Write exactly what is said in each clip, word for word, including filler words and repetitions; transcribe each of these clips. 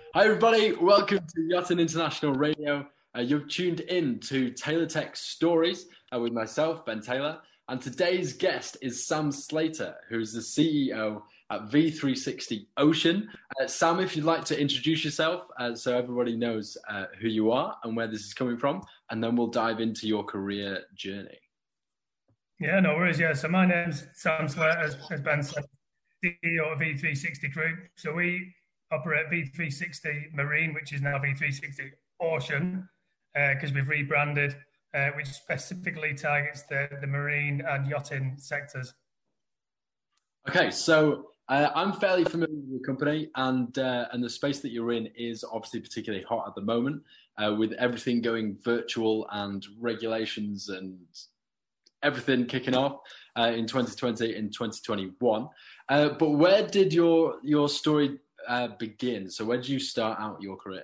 Hi, everybody. Welcome to Yachting International Radio. Uh, you've tuned in to Taylor Tech Stories uh, with myself, Ben Taylor. And today's guest is Sam Slater, who's the C E O at V three sixty Ocean. Uh, Sam, if you'd like to introduce yourself uh, so everybody knows uh, who you are and where this is coming from, and then we'll dive into your career journey. Yeah, no worries. Yeah, so my name's Sam Slater, as, as Ben said, C E O of V three sixty Group. So we operate V three sixty Marine, which is now V three sixty Ocean, because uh, we've rebranded, uh, which specifically targets the, the marine and yachting sectors. Okay, so uh, I'm fairly familiar with the company, and uh, and the space that you're in is obviously particularly hot at the moment, uh, with everything going virtual and regulations and everything kicking off uh, in twenty twenty and twenty twenty-one. Uh, but where did your your story uh, begin? So where did you start out your career?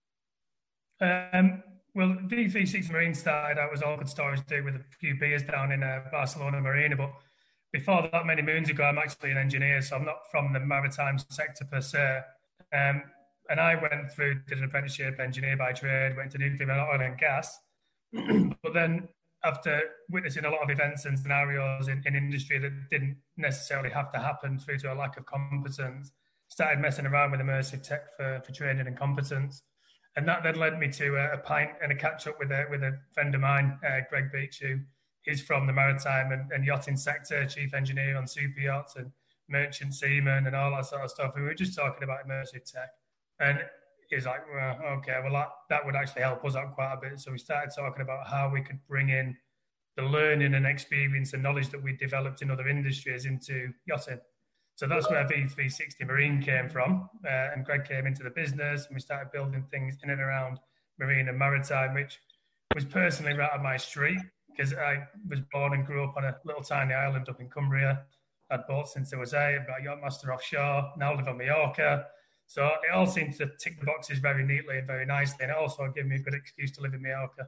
Um, well, V three sixty Marine started out as all good stories do with a few beers down in uh, Barcelona Marina. But before that, many moons ago, I'm actually an engineer, so I'm not from the maritime sector per se. Um, and I went through, did an apprenticeship, engineer by trade, went to nuclear oil and gas. But then after witnessing a lot of events and scenarios in, in industry that didn't necessarily have to happen through to a lack of competence, started messing around with immersive tech for, for training and competence. And that then led me to a, a pint and a catch up with a, with a friend of mine, uh, Greg Beach, who is from the maritime and, and yachting sector, chief engineer on super yachts and merchant seamen and all that sort of stuff. And we were just talking about immersive tech. And he's like, well, okay, well, that, that would actually help us out quite a bit. So we started talking about how we could bring in the learning and experience and knowledge that we developed in other industries into yachting. So that's where V three sixty Marine came from. Uh, and Greg came into the business and we started building things in and around marine and maritime, which was personally right up my street because I was born and grew up on a little tiny island up in Cumbria. I'd boat since I was eight, I've got a yachtmaster offshore, now live on Mallorca. So it all seems to tick the boxes very neatly and very nicely. And it also gave me a good excuse to live in Mallorca.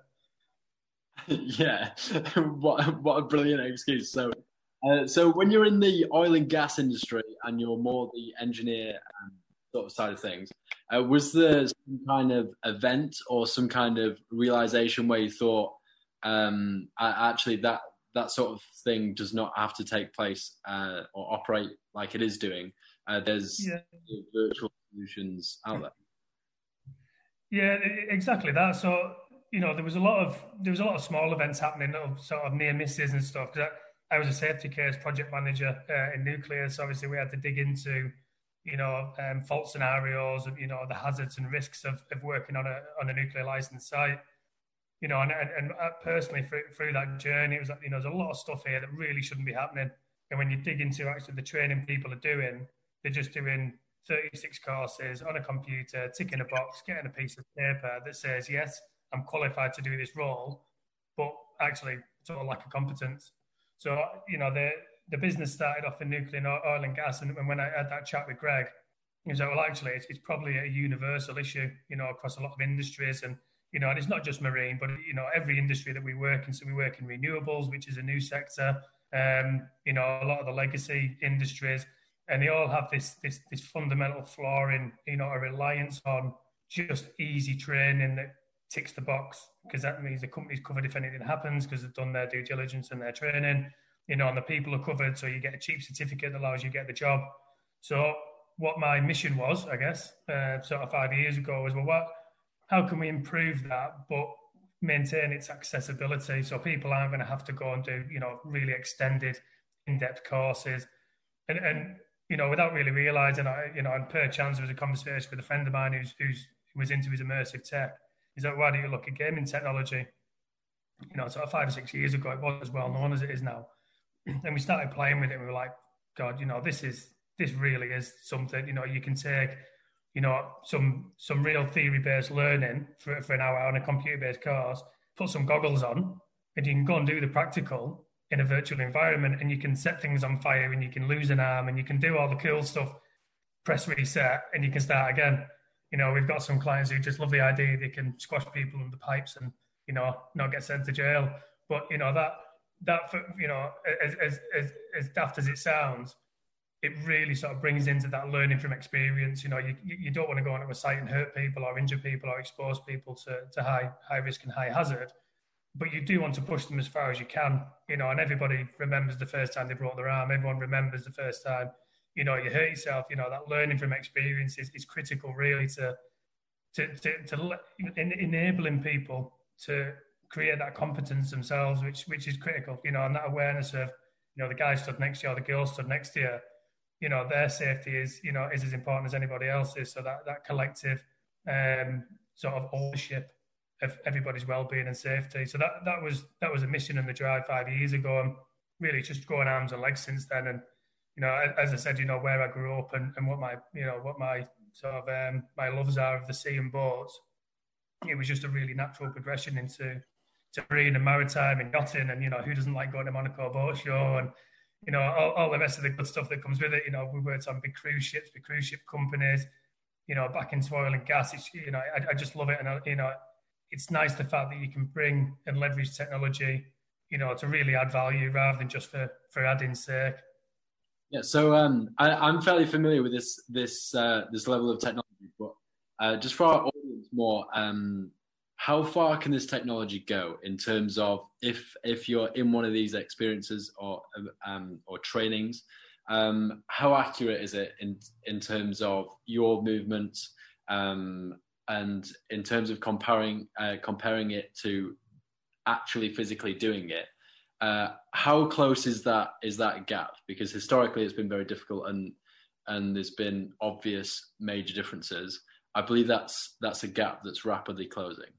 Yeah, what, what a brilliant excuse. So, uh, so when you're in the oil and gas industry and you're more the engineer um, sort of side of things, uh, was there some kind of event or some kind of realization where you thought, um, actually that that sort of thing does not have to take place uh, or operate like it is doing? Uh, there's yeah. virtual solutions out there. Yeah, exactly that. So, you know, there was a lot of there was a lot of small events happening, sort of near misses and stuff. Because I, I was a safety case project manager uh, in nuclear, so obviously we had to dig into, you know, um, fault scenarios and you know the hazards and risks of, of working on a on a nuclear licensed site. You know, and and, and personally through, through that journey, it was like, you know, there's a lot of stuff here that really shouldn't be happening. And when you dig into actually the training people are doing, they're just doing thirty-six courses on a computer, ticking a box, getting a piece of paper that says, yes, I'm qualified to do this role, but actually sort of lack of competence. So, you know, the the business started off in nuclear and oil and gas. And when I had that chat with Greg, he was like, well, actually, it's, it's probably a universal issue, you know, across a lot of industries. And, you know, and it's not just marine, but, you know, every industry that we work in. So we work in renewables, which is a new sector, um, you know, a lot of the legacy industries. And they all have this this this fundamental flaw in, you know, a reliance on just easy training that ticks the box, because that means the company's covered if anything happens because they've done their due diligence and their training, you know, and the people are covered, so you get a cheap certificate that allows you to get the job. So what my mission was, I guess, uh, sort of five years ago was, well, what, how can we improve that but maintain its accessibility so people aren't going to have to go and do, you know, really extended, in-depth courses. And, and you know, without really realising, I, you know, and per chance there was a conversation with a friend of mine who's, who's who was into his immersive tech. He's like, why don't you look at gaming technology? You know, sort of five or six years ago, it wasn't as well known as it is now. And we started playing with it and we were like, God, you know, this is, this really is something, you know, you can take, you know, some some real theory-based learning for, for an hour on a computer-based course, put some goggles on, and you can go and do the practical in a virtual environment, and you can set things on fire, and you can lose an arm, and you can do all the cool stuff, press reset, and you can start again. You know, we've got some clients who just love the idea they can squash people under pipes and, you know, not get sent to jail. But, you know, that, that you know, as, as, as, as daft as it sounds, it really sort of brings into that learning from experience. You know, you you don't want to go onto a site and hurt people or injure people or expose people to, to high high risk and high hazard, but you do want to push them as far as you can. You know, and everybody remembers the first time they broke their arm. Everyone remembers the first time, you know, you hurt yourself. You know, that learning from experience is, is critical, really, to to to, to in, enabling people to create that competence themselves, which which is critical. You know, and that awareness of, you know, the guy stood next to you or the girl stood next to you. You know, their safety is, you know, is as important as anybody else's. So that that collective um, sort of ownership of everybody's well-being and safety. So that that was that was a mission in the drive five years ago, and really just growing arms and legs since then. And you know, as I said, you know, where I grew up and, and what my you know what my sort of um, my loves are of the sea and boats, it was just a really natural progression into to marine and maritime and yachting. And you know, who doesn't like going to Monaco Boat Show and you know, all, all the rest of the good stuff that comes with it. You know, we worked on big cruise ships, big cruise ship companies, you know, back into oil and gas. It's, you know, I, I just love it. And, you know, it's nice the fact that you can bring and leverage technology, you know, to really add value rather than just for, for adding sake. Yeah, so um, I, I'm fairly familiar with this this uh, this level of technology, but uh, just for our audience more, um, how far can this technology go in terms of if if you're in one of these experiences or um, or trainings, um, how accurate is it in in terms of your movements um, and in terms of comparing uh, comparing it to actually physically doing it? Uh, how close is that is that gap? Because historically it's been very difficult and and there's been obvious major differences. I believe that's that's a gap that's rapidly closing.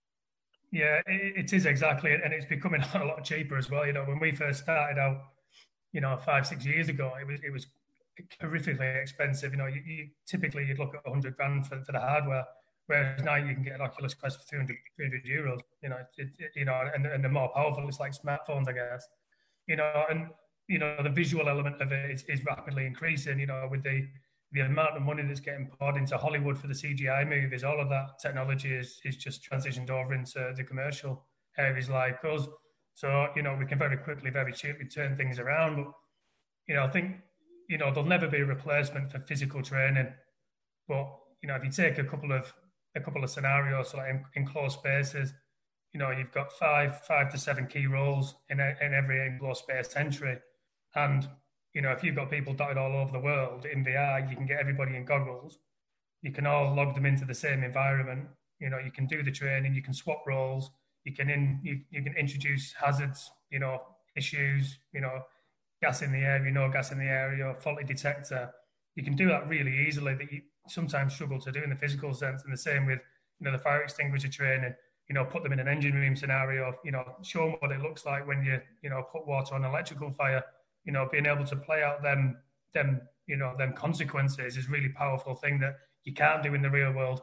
Yeah, it, it is exactly, and it's becoming a lot cheaper as well. You know, when we first started out, you know, five six years ago, it was it was horrifically expensive. You know, you, you typically you'd look at a hundred grand for, for the hardware, whereas now you can get an Oculus Quest for three hundred euros. You know, it, it, you know, and and the more powerful, it's like smartphones, I guess. You know, and you know the visual element of it is, is rapidly increasing. You know, with the the amount of money that's getting poured into Hollywood for the C G I movies, all of that technology is is just transitioned over into the commercial areas like us. So, you know, we can very quickly, very cheaply turn things around. But, you know, I think, you know, there'll never be a replacement for physical training. But, you know, if you take a couple of a couple of scenarios, so like in, in closed spaces, you know, you've got five, five to seven key roles in, a, in every enclosed space entry. And you know, if you've got people dotted all over the world in V R, you can get everybody in goggles. You can all log them into the same environment. You know, you can do the training. You can swap roles. You can in you, you can introduce hazards. You know, issues. You know, gas in the air. You know, gas in the air. Your faulty detector. You can do that really easily. That you sometimes struggle to do in the physical sense. And the same with you know the fire extinguisher training. You know, put them in an engine room scenario. You know, show them what it looks like when you you know put water on an electrical fire. You know, being able to play out them, them, you know, them consequences is a really powerful thing that you can't do in the real world.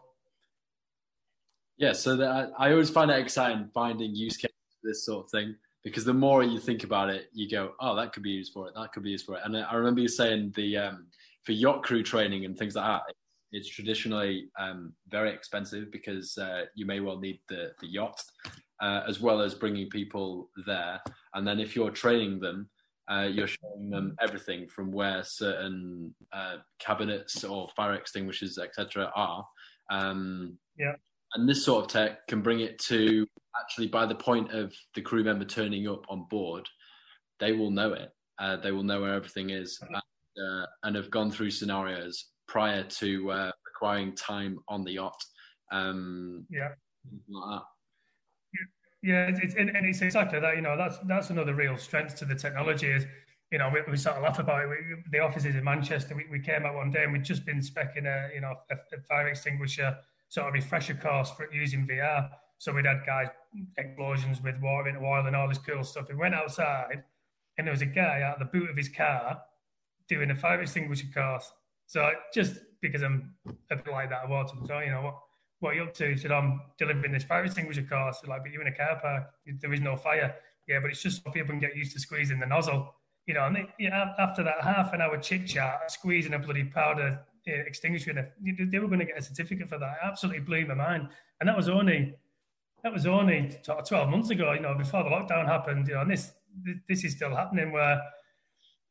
Yeah, so that, I always find it exciting finding use cases for this sort of thing, because the more you think about it, you go, oh, that could be used for it, that could be used for it. And I remember you saying the um, for yacht crew training and things like that, it's traditionally um, very expensive because uh, you may well need the, the yacht uh, as well as bringing people there. And then if you're training them, Uh, you're showing them everything from where certain uh, cabinets or fire extinguishers, et cetera, are. Um, yeah. And this sort of tech can bring it to actually by the point of the crew member turning up on board, they will know it. Uh, they will know where everything is and, uh, and have gone through scenarios prior to uh, requiring time on the yacht. Um, yeah. Like that. Yeah, it's, and it's exactly that. You know, that's that's another real strength to the technology is, you know, we, we sort of laugh about it. We, the offices in Manchester, we, we came out one day and we'd just been speccing a, you know, a, a fire extinguisher sort of refresher course for using V R. So we'd had guys, explosions with water in oil and all this cool stuff. We went outside and there was a guy out of the boot of his car doing a fire extinguisher course. So just because I'm a bit like that, I wanted to, so, you know, what, what are you up to? He said, I'm delivering this fire extinguisher course. Like, but you're in a car park. There is no fire. Yeah, but it's just so people can get used to squeezing the nozzle. You know, and they, you know, after that half an hour chit chat, squeezing a bloody powder uh, extinguisher, they were going to get a certificate for that. It absolutely blew my mind. And that was only that was only twelve months ago. You know, before the lockdown happened. You know, and this this is still happening where,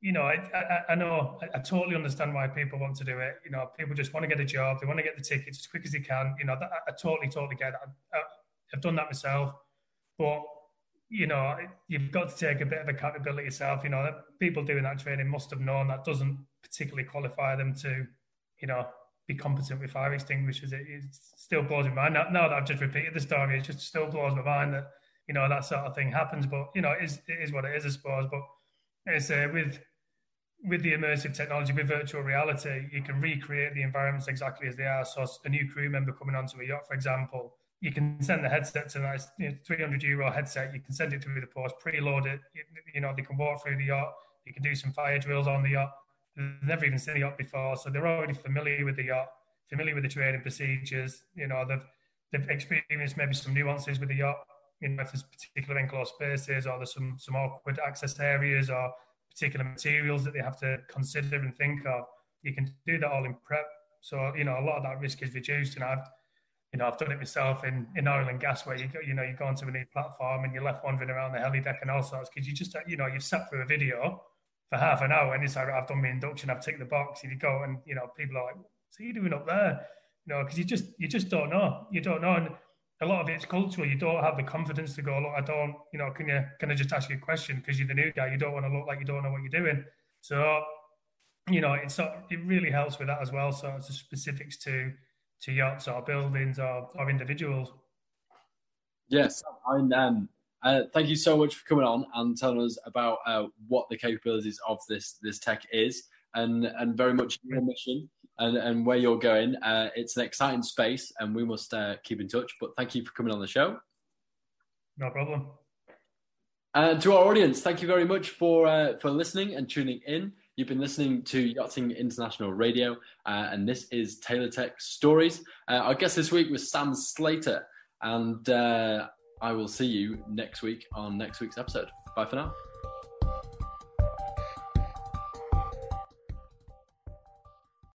you know, I, I, I know, I, I totally understand why people want to do it. You know, people just want to get a job. They want to get the tickets as quick as they can. You know, that, I, I totally, totally get that. I, I've done that myself. But, you know, you've got to take a bit of accountability yourself. You know, people doing that training must have known that doesn't particularly qualify them to, you know, be competent with fire extinguishers. It, it still blows my mind. Now, now that I've just repeated the story, it just still blows my mind that, you know, that sort of thing happens. But, you know, it is, it is what it is, I suppose. But it's uh, with with the immersive technology, with virtual reality, you can recreate the environments exactly as they are. So a new crew member coming onto a yacht, for example, you can send the headset to a nice you know, three hundred euro headset. You can send it through the post, preload it. You, you know, they can walk through the yacht. You can do some fire drills on the yacht. They've never even seen the yacht before, so they're already familiar with the yacht, familiar with the training procedures. You know, they've they've experienced maybe some nuances with the yacht. You know, if there's particular enclosed spaces or there's some some awkward access areas or particular materials that they have to consider and think of, you can do that all in prep. So, you know, a lot of that risk is reduced. And I've, you know, I've done it myself in, in oil and gas where you go, you know, you go onto a new platform and you're left wandering around the heli deck and all sorts because you just, you know, you've sat through a video for half an hour and it's like, I've done my induction, I've ticked the box, and you go and, you know, people are like, what's he doing up there? You know, because you just, you just don't know. You don't know. And a lot of it's cultural. You don't have the confidence to go, look, I don't, you know, can you, can I just ask you a question? Because you're the new guy. You don't want to look like you don't know what you're doing. So, you know, it's, it really helps with that as well. So it's the specifics to, to yachts or buildings or, or individuals. Yes. And, um, uh, thank you so much for coming on and telling us about uh, what the capabilities of this, this tech is and, and very much your mission. And, and where you're going. Uh, it's an exciting space and we must uh, keep in touch. But thank you for coming on the show. No problem. And to our audience, thank you very much for uh, for listening and tuning in. You've been listening to Yachting International Radio, uh, and this is Taylor Tech Stories. Uh, our guest this week was Sam Slater, and uh, I will see you next week on next week's episode. Bye for now.